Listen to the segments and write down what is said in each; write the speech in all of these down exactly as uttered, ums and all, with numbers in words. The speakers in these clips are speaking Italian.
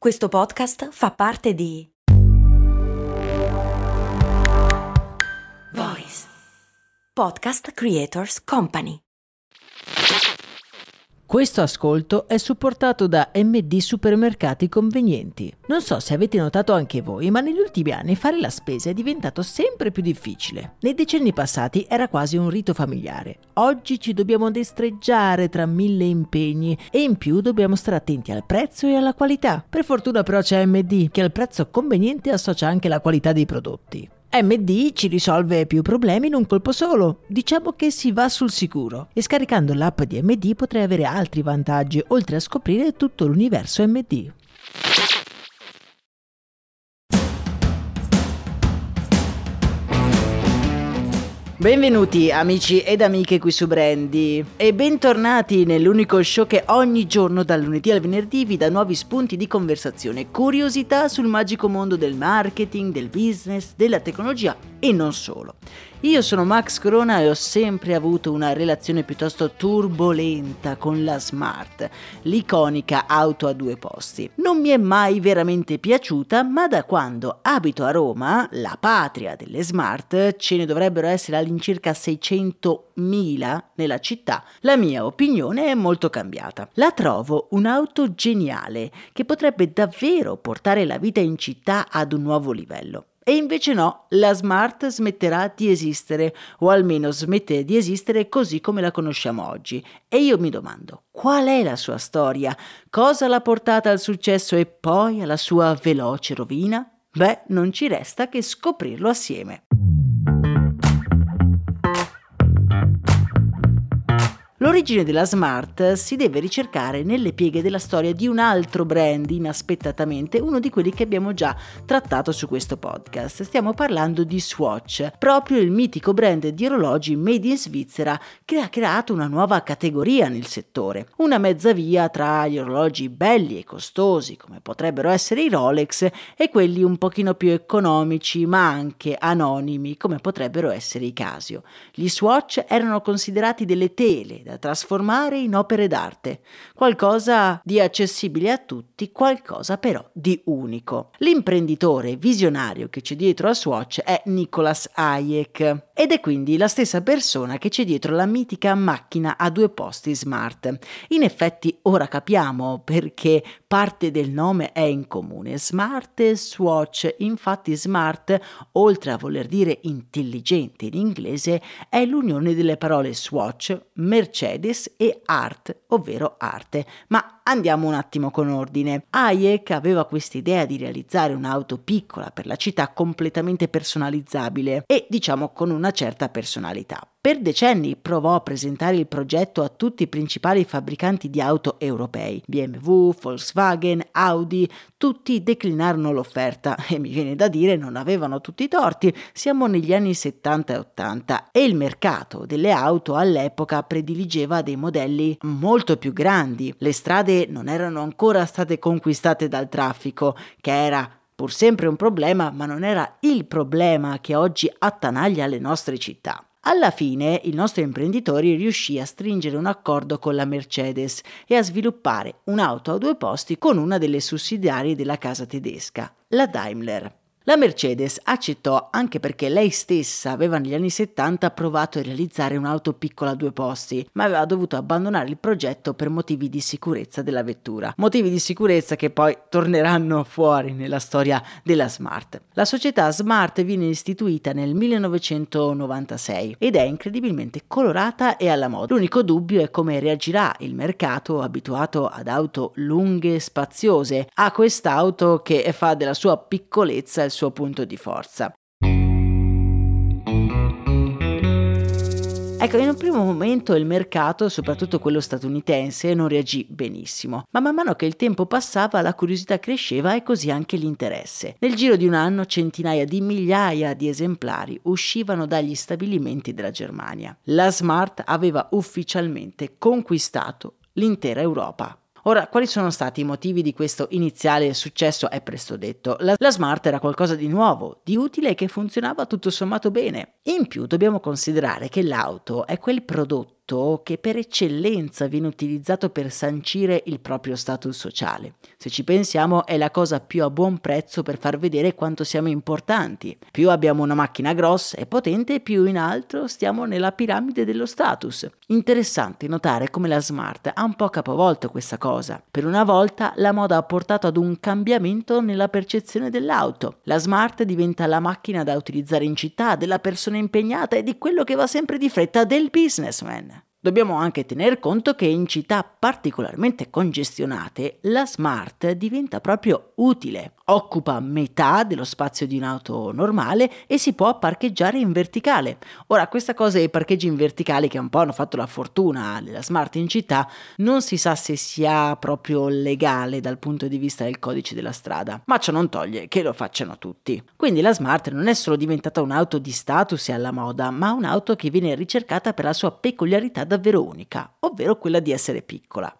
Questo podcast fa parte di Voice Podcast Creators Company. Questo ascolto è supportato da M D Supermercati Convenienti. Non so se avete notato anche voi, ma negli ultimi anni fare la spesa è diventato sempre più difficile. Nei decenni passati era quasi un rito familiare. Oggi ci dobbiamo destreggiare tra mille impegni e in più dobbiamo stare attenti al prezzo e alla qualità. Per fortuna però c'è M D, che al prezzo conveniente associa anche la qualità dei prodotti. M D ci risolve più problemi in un colpo solo. Diciamo che si va sul sicuro. E scaricando l'app di M D potrai avere altri vantaggi, oltre a scoprire tutto l'universo M D. Benvenuti amici ed amiche qui su Brandy e bentornati nell'unico show che ogni giorno dal lunedì al venerdì vi dà nuovi spunti di conversazione, curiosità sul magico mondo del marketing, del business, della tecnologia e non solo. Io sono Max Corona e ho sempre avuto una relazione piuttosto turbolenta con la Smart, l'iconica auto a due posti. Non mi è mai veramente piaciuta, ma da quando abito a Roma, la patria delle Smart, ce ne dovrebbero essere all'incirca seicentomila nella città, la mia opinione è molto cambiata. La trovo un'auto geniale che potrebbe davvero portare la vita in città ad un nuovo livello. E invece no, la Smart smetterà di esistere, o almeno smette di esistere così come la conosciamo oggi. E io mi domando, qual è la sua storia? Cosa l'ha portata al successo e poi alla sua veloce rovina? Beh, non ci resta che scoprirlo assieme. L'origine della Smart si deve ricercare nelle pieghe della storia di un altro brand, inaspettatamente, uno di quelli che abbiamo già trattato su questo podcast. Stiamo parlando di Swatch, proprio il mitico brand di orologi made in Svizzera che ha creato una nuova categoria nel settore. Una mezza via tra gli orologi belli e costosi, come potrebbero essere i Rolex, e quelli un pochino più economici, ma anche anonimi, come potrebbero essere i Casio. Gli Swatch erano considerati delle tele da trasformare in opere d'arte, qualcosa di accessibile a tutti, qualcosa però di unico. L'imprenditore visionario che c'è dietro a Swatch è Nicolas Hayek ed è quindi la stessa persona che c'è dietro la mitica macchina a due posti Smart. In effetti ora capiamo perché parte del nome è in comune, Smart e Swatch. Infatti Smart, oltre a voler dire intelligente in inglese, è l'unione delle parole Swatch, Mercedes e Art, ovvero arte. Ma andiamo un attimo con ordine. Hayek aveva quest'idea di realizzare un'auto piccola per la città completamente personalizzabile e diciamo con una certa personalità. Per decenni provò a presentare il progetto a tutti i principali fabbricanti di auto europei, B M W, Volkswagen, Audi, tutti declinarono l'offerta e mi viene da dire non avevano tutti i torti, siamo negli anni settanta e ottanta e il mercato delle auto all'epoca prediligeva dei modelli molto più grandi, le strade non erano ancora state conquistate dal traffico, che era pur sempre un problema, ma non era il problema che oggi attanaglia le nostre città. Alla fine il nostro imprenditore riuscì a stringere un accordo con la Mercedes e a sviluppare un'auto a due posti con una delle sussidiarie della casa tedesca, la Daimler. La Mercedes accettò anche perché lei stessa aveva negli anni settanta provato a realizzare un'auto piccola a due posti, ma aveva dovuto abbandonare il progetto per motivi di sicurezza della vettura. Motivi di sicurezza che poi torneranno fuori nella storia della Smart. La società Smart viene istituita nel millenovecentonovantasei ed è incredibilmente colorata e alla moda. L'unico dubbio è come reagirà il mercato abituato ad auto lunghe e spaziose a quest'auto che fa della sua piccolezza il suo punto di forza. Ecco, in un primo momento il mercato, soprattutto quello statunitense, non reagì benissimo, ma man mano che il tempo passava la curiosità cresceva e così anche l'interesse. Nel giro di un anno centinaia di migliaia di esemplari uscivano dagli stabilimenti della Germania. La Smart aveva ufficialmente conquistato l'intera Europa. Ora, quali sono stati i motivi di questo iniziale successo è presto detto. La, la Smart era qualcosa di nuovo, di utile e che funzionava tutto sommato bene. In più dobbiamo considerare che l'auto è quel prodotto dato che per eccellenza viene utilizzato per sancire il proprio status sociale. Se ci pensiamo, è la cosa più a buon prezzo per far vedere quanto siamo importanti. Più abbiamo una macchina grossa e potente, più in alto stiamo nella piramide dello status. Interessante notare come la Smart ha un po' capovolto questa cosa. Per una volta la moda ha portato ad un cambiamento nella percezione dell'auto. La Smart diventa la macchina da utilizzare in città, della persona impegnata e di quello che va sempre di fretta, del businessman. Dobbiamo anche tener conto che in città particolarmente congestionate la Smart diventa proprio utile. Occupa metà dello spazio di un'auto normale e si può parcheggiare in verticale. Ora, questa cosa dei parcheggi in verticale, che un po' hanno fatto la fortuna della Smart in città, non si sa se sia proprio legale dal punto di vista del codice della strada, ma ciò non toglie che lo facciano tutti. Quindi la Smart non è solo diventata un'auto di status e alla moda, ma un'auto che viene ricercata per la sua peculiarità davvero unica, ovvero quella di essere piccola.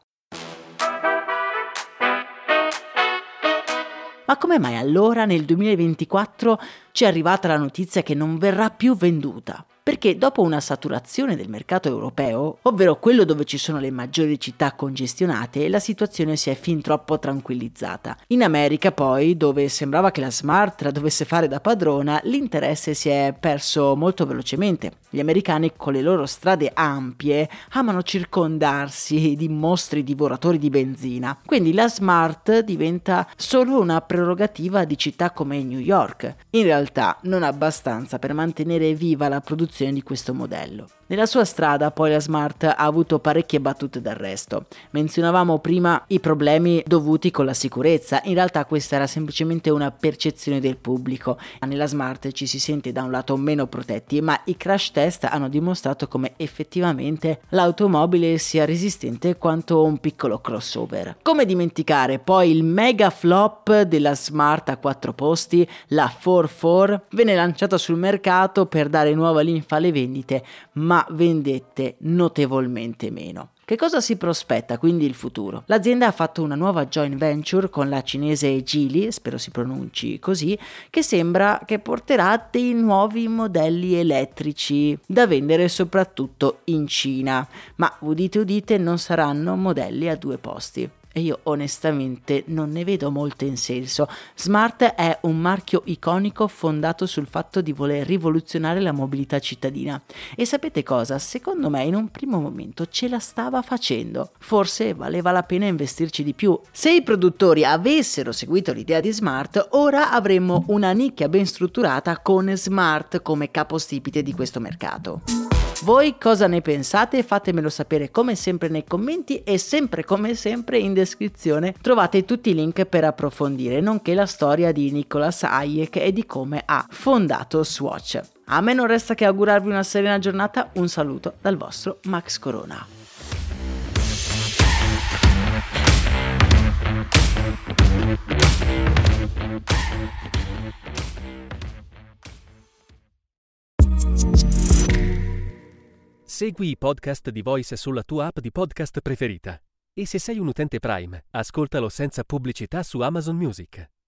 Ma come mai allora nel duemilaventiquattro ci è arrivata la notizia che non verrà più venduta? Perché dopo una saturazione del mercato europeo, ovvero quello dove ci sono le maggiori città congestionate, la situazione si è fin troppo tranquillizzata. In America poi, dove sembrava che la Smart la dovesse fare da padrona, l'interesse si è perso molto velocemente. Gli americani, con le loro strade ampie, amano circondarsi di mostri divoratori di benzina. Quindi la Smart diventa solo una prerogativa di città come New York. In realtà non abbastanza per mantenere viva la produzione di questo modello. Nella sua strada poi la Smart ha avuto parecchie battute d'arresto. Menzionavamo prima i problemi dovuti con la sicurezza. In realtà questa era semplicemente una percezione del pubblico. Nella Smart ci si sente da un lato meno protetti, ma i crash test hanno dimostrato come effettivamente l'automobile sia resistente quanto un piccolo crossover. Come dimenticare poi il mega flop della Smart a quattro posti, la quattro quattro, venne lanciata sul mercato per dare nuova linfa alle vendite, ma vendette notevolmente meno. Che cosa si prospetta quindi il futuro? L'azienda ha fatto una nuova joint venture con la cinese Geely, spero si pronunci così, che sembra che porterà dei nuovi modelli elettrici da vendere soprattutto in Cina, ma udite udite non saranno modelli a due posti. E io onestamente non ne vedo molto in senso. Smart è un marchio iconico fondato sul fatto di voler rivoluzionare la mobilità cittadina. E sapete cosa? Secondo me in un primo momento ce la stava facendo. Forse valeva la pena investirci di più. Se i produttori avessero seguito l'idea di Smart, ora avremmo una nicchia ben strutturata con Smart come capostipite di questo mercato. Voi cosa ne pensate? Fatemelo sapere come sempre nei commenti e sempre come sempre in descrizione trovate tutti i link per approfondire, nonché la storia di Nicolas Hayek e di come ha fondato Swatch. A me non resta che augurarvi una serena giornata, un saluto dal vostro Max Corona. Segui i podcast di Voice sulla tua app di podcast preferita. E se sei un utente Prime, ascoltalo senza pubblicità su Amazon Music.